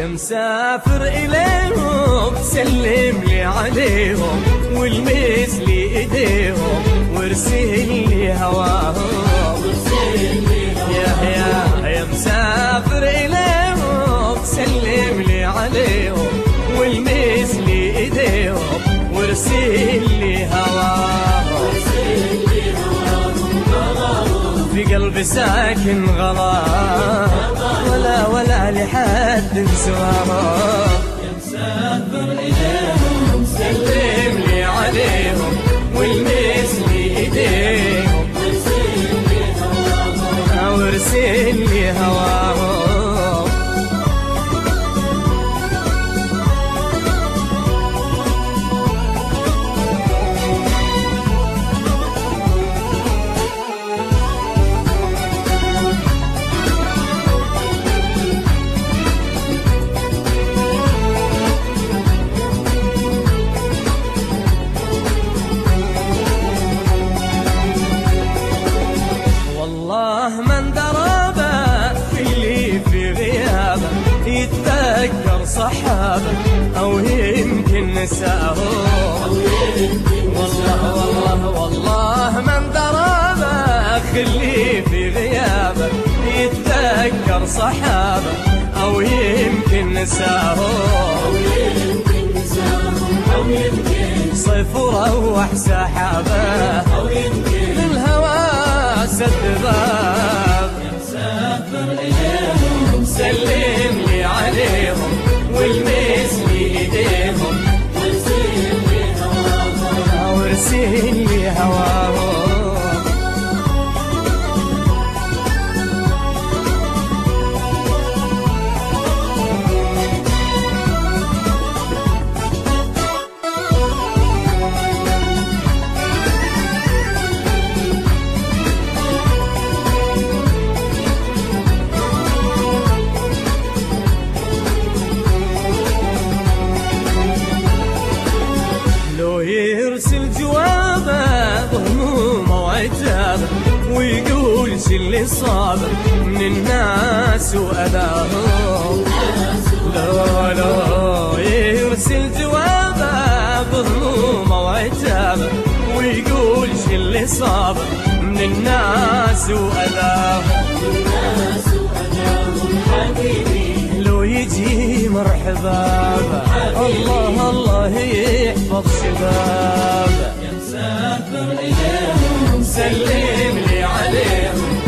مسافر إليهم سلم لي عليهم والمس لي إيديهم وارسل لي هواهم. يا مسافر إليهم سلم لي عليهم والمس لي إيديهم وارسل لي هواهم. في قلبي ساكن غرام ولا لحد سواهم. يا مسافر إليهم سلم لي عليهم والمس لي إيديهم وارسل لي هواهم. من درابه اللي في غيابه يتذكر صحابه أو يمكن نساه. والله من درابه اللي في غيابه يتذكر صحابه أو يمكن نساه. صيف وروح سحابه الهوى سد باب. يا مسافر إليهم سلم لي عليهم والمس لي إيديهم وارسل لي هواهم. يرسل جوابه بهمومه وعتابه ويقول اللي صابه من الناس وأذاهم. لا يرسل جوابه بهمومه وعتابه ويقول اللي صابه من الناس وأذاهم. لو يجي مرحبا الله يحفظ شبابه. يا مسافر إليهم سلم لي عليهم